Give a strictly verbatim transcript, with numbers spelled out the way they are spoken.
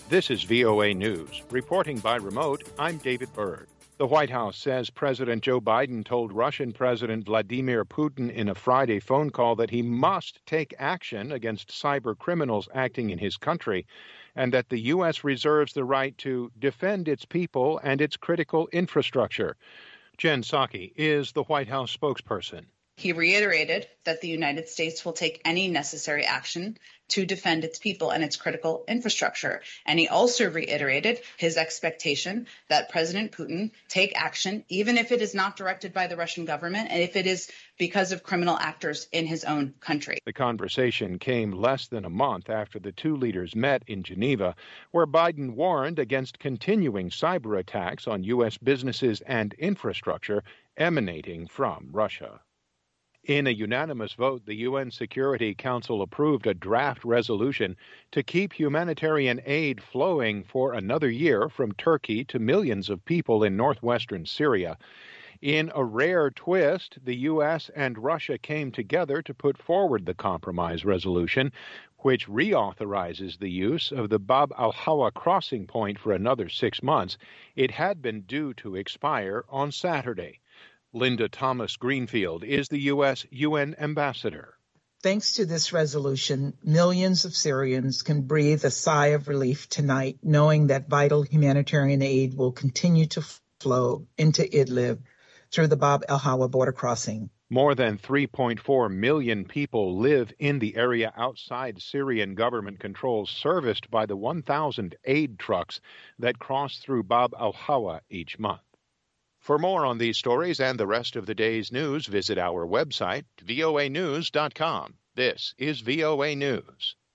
This is V O A News. Reporting by remote, I'm David Byrd. The White House says President Joe Biden told Russian President Vladimir Putin in a Friday phone call that he must take action against cyber criminals acting in his country, and that the U S reserves the right to defend its people and its critical infrastructure. Jen Psaki is the White House spokesperson. He reiterated that the United States will take any necessary action to defend its people and its critical infrastructure. And he also reiterated his expectation that President Putin take action, even if it is not directed by the Russian government and if it is because of criminal actors in his own country. The conversation came less than a month after the two leaders met in Geneva, where Biden warned against continuing cyber attacks on U S businesses and infrastructure emanating from Russia. In a unanimous vote, the U N Security Council approved a draft resolution to keep humanitarian aid flowing for another year from Turkey to millions of people in northwestern Syria. In a rare twist, the U S and Russia came together to put forward the compromise resolution, which reauthorizes the use of the Bab al-Hawa crossing point for another six months. It had been due to expire on Saturday. Linda Thomas Greenfield is the U S U N ambassador. Thanks to this resolution, millions of Syrians can breathe a sigh of relief tonight, knowing that vital humanitarian aid will continue to flow into Idlib through the Bab al-Hawa border crossing. More than three point four million people live in the area outside Syrian government controls, serviced by the one thousand aid trucks that cross through Bab al-Hawa each month. For more on these stories and the rest of the day's news, visit our website, V O A news dot com. This is V O A News.